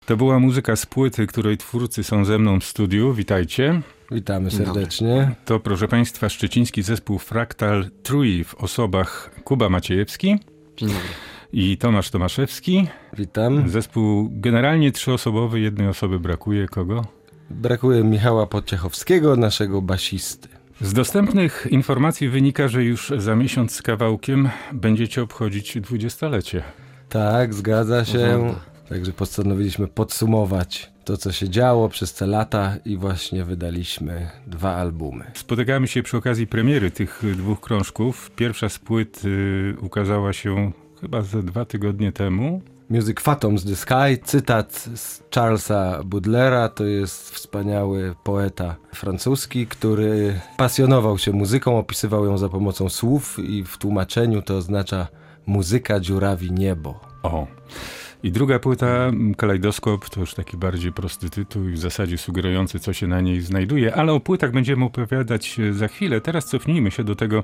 To była muzyka z płyty, której twórcy są ze mną w studiu. Witajcie. Witamy serdecznie. To, proszę Państwa, szczeciński zespół Fractal Trui w osobach Kuba Maciejewski. Dzień dobry. I Tomasz Tomaszewski. Witam. Zespół generalnie trzyosobowy, jednej osoby brakuje. Kogo? Brakuje Michała Podciechowskiego, naszego basisty. Z dostępnych informacji wynika, że już za miesiąc z kawałkiem będziecie obchodzić 20-lecie. Tak, zgadza się. Prawda. Także postanowiliśmy podsumować to, co się działo przez te lata i właśnie wydaliśmy 2 albumy. Spotykamy się przy okazji premiery tych 2 krążków. Pierwsza z płyt ukazała się chyba ze 2 tygodnie temu. Music Phantoms the Sky, cytat z Charlesa Baudelaire'a, to jest wspaniały poeta francuski, który pasjonował się muzyką, opisywał ją za pomocą słów i w tłumaczeniu to oznacza muzyka dziurawi niebo. O. I druga płyta, Kalejdoskop, to już taki bardziej prosty tytuł i w zasadzie sugerujący, co się na niej znajduje, ale o płytach będziemy opowiadać za chwilę. Teraz cofnijmy się do tego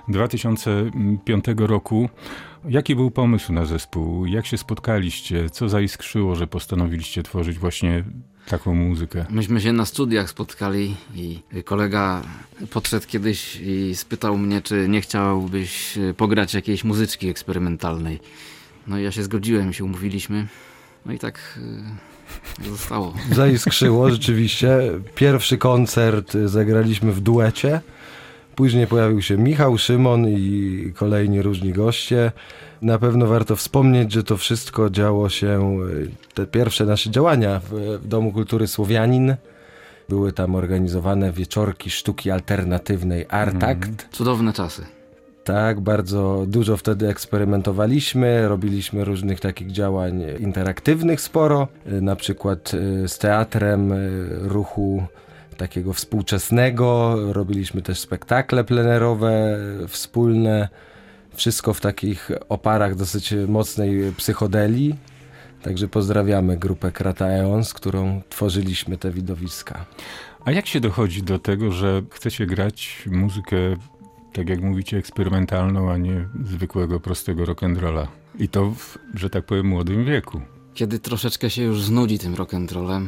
2005 roku. Jaki był pomysł na zespół? Jak się spotkaliście? Co zaiskrzyło, że postanowiliście tworzyć właśnie taką muzykę? Myśmy się na studiach spotkali i kolega podszedł kiedyś i spytał mnie, czy nie chciałbyś pograć jakiejś muzyczki eksperymentalnej. No i ja się zgodziłem, się umówiliśmy. No i tak zostało. Zaiskrzyło rzeczywiście. Pierwszy koncert zagraliśmy w duecie. Później pojawił się Michał, Szymon i kolejni różni goście. Na pewno warto wspomnieć, że to wszystko działo się, te pierwsze nasze działania w Domu Kultury Słowianin. Były tam organizowane wieczorki sztuki alternatywnej Artakt. Cudowne czasy. Tak, bardzo dużo wtedy eksperymentowaliśmy, robiliśmy różnych takich działań interaktywnych sporo, na przykład z teatrem ruchu takiego współczesnego, robiliśmy też spektakle plenerowe wspólne, wszystko w takich oparach dosyć mocnej psychodelii. Także pozdrawiamy grupę Krata Eon, z którą tworzyliśmy te widowiska. A jak się dochodzi do tego, że chcecie grać muzykę, tak jak mówicie, eksperymentalną, a nie zwykłego, prostego rock'n'rolla? I to że tak powiem, młodym wieku. Kiedy troszeczkę się już znudzi tym rock'n'rollem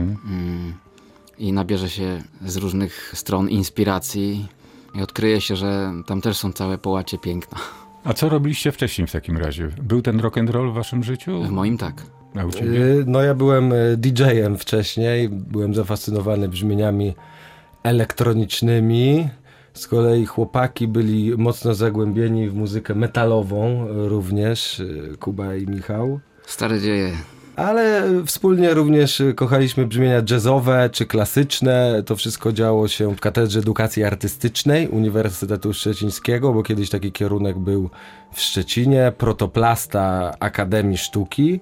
i nabierze się z różnych stron inspiracji i odkryje się, że tam też są całe połacie piękna. A co robiliście wcześniej w takim razie? Był ten rock'n'roll w waszym życiu? W moim tak. A u ciebie? No ja byłem DJ-em wcześniej, byłem zafascynowany brzmieniami elektronicznymi. Z kolei chłopaki byli mocno zagłębieni w muzykę metalową również, Kuba i Michał. Stare dzieje. Ale wspólnie również kochaliśmy brzmienia jazzowe czy klasyczne. To wszystko działo się w Katedrze Edukacji Artystycznej Uniwersytetu Szczecińskiego, bo kiedyś taki kierunek był w Szczecinie, protoplasta Akademii Sztuki.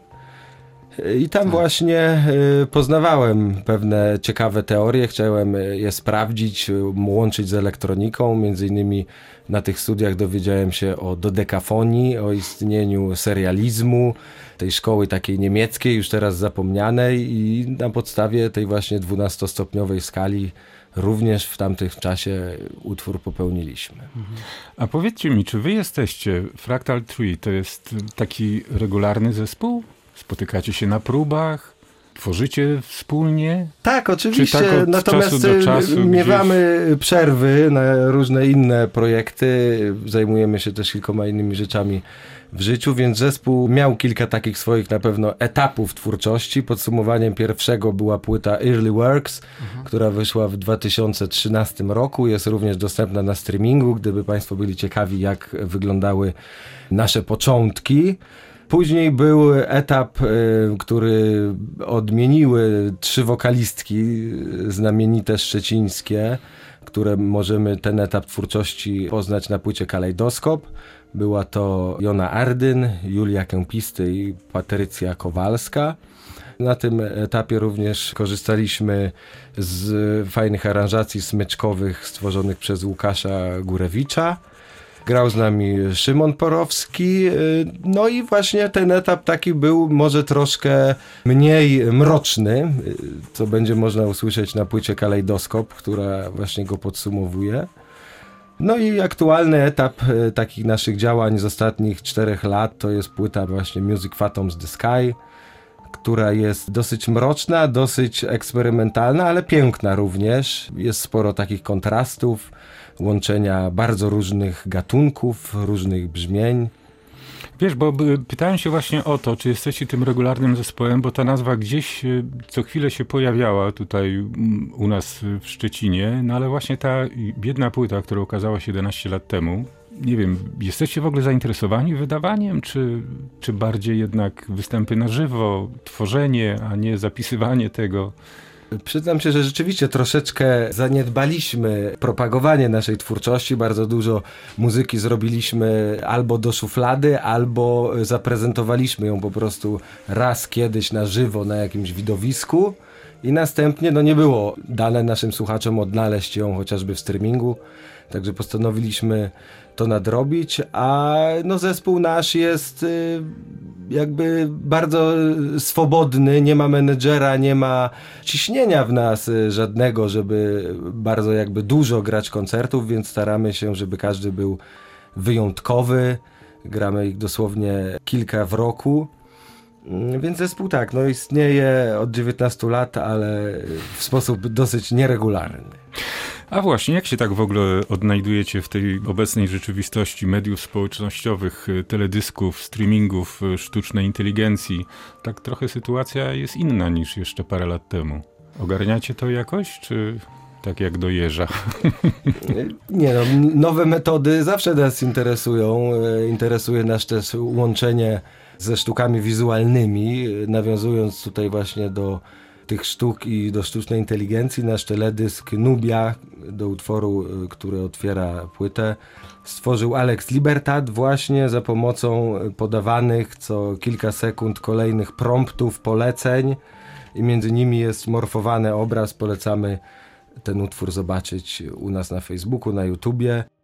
I tam właśnie poznawałem pewne ciekawe teorie, chciałem je sprawdzić, łączyć z elektroniką. Między innymi na tych studiach dowiedziałem się o dodekafonii, o istnieniu serializmu, tej szkoły takiej niemieckiej, już teraz zapomnianej, i na podstawie tej właśnie 12-stopniowej skali również w tamtym czasie utwór popełniliśmy. A powiedzcie mi, czy wy jesteście, Fractal Trui, to jest taki regularny zespół? Spotykacie się na próbach? Tworzycie wspólnie? Tak, oczywiście, tak od natomiast czasu do czasu miewamy przerwy na różne inne projekty, zajmujemy się też kilkoma innymi rzeczami w życiu, więc zespół miał kilka takich swoich na pewno etapów twórczości. Podsumowaniem pierwszego była płyta Early Works, która wyszła w 2013 roku, jest również dostępna na streamingu, gdyby Państwo byli ciekawi, jak wyglądały nasze początki. Później był etap, który odmieniły 3 wokalistki znamienite szczecińskie, które możemy ten etap twórczości poznać na płycie Kalejdoskop. Była to Jona Ardyn, Julia Kępisty i Patrycja Kowalska. Na tym etapie również korzystaliśmy z fajnych aranżacji smyczkowych stworzonych przez Łukasza Górewicza. Grał z nami Szymon Porowski, no i właśnie ten etap taki był może troszkę mniej mroczny, co będzie można usłyszeć na płycie Kalejdoskop, która właśnie go podsumowuje. No i aktualny etap takich naszych działań z ostatnich 4 lat to jest płyta właśnie Music Phantoms the Sky, która jest dosyć mroczna, dosyć eksperymentalna, ale piękna również. Jest sporo takich kontrastów, łączenia bardzo różnych gatunków, różnych brzmień. Wiesz, bo pytałem się właśnie o to, czy jesteście tym regularnym zespołem, bo ta nazwa gdzieś co chwilę się pojawiała tutaj u nas w Szczecinie, no ale właśnie ta biedna płyta, która ukazała się 11 lat temu, nie wiem, jesteście w ogóle zainteresowani wydawaniem, czy bardziej jednak występy na żywo, tworzenie, a nie zapisywanie tego? Przyznam się, że rzeczywiście troszeczkę zaniedbaliśmy propagowanie naszej twórczości. Bardzo dużo muzyki zrobiliśmy albo do szuflady, albo zaprezentowaliśmy ją po prostu raz kiedyś na żywo na jakimś widowisku i następnie nie było dane naszym słuchaczom odnaleźć ją chociażby w streamingu. Także postanowiliśmy to nadrobić, a zespół nasz jest jakby bardzo swobodny, nie ma menedżera, nie ma ciśnienia w nas żadnego, żeby bardzo jakby dużo grać koncertów, więc staramy się, żeby każdy był wyjątkowy. Gramy ich dosłownie kilka w roku. Więc zespół istnieje od 19 lat, ale w sposób dosyć nieregularny. A właśnie, jak się tak w ogóle odnajdujecie w tej obecnej rzeczywistości mediów społecznościowych, teledysków, streamingów, sztucznej inteligencji? Tak trochę sytuacja jest inna niż jeszcze parę lat temu. Ogarniacie to jakoś, czy tak jak do jeża? Nie, nowe metody zawsze nas interesują. Interesuje nas też łączenie ze sztukami wizualnymi, nawiązując tutaj właśnie do tych sztuk i do sztucznej inteligencji. Nasz teledysk Nubia do utworu, który otwiera płytę, stworzył Alex Libertad właśnie za pomocą podawanych co kilka sekund kolejnych promptów, poleceń i między nimi jest morfowany obraz. Polecamy ten utwór zobaczyć u nas na Facebooku, na YouTubie.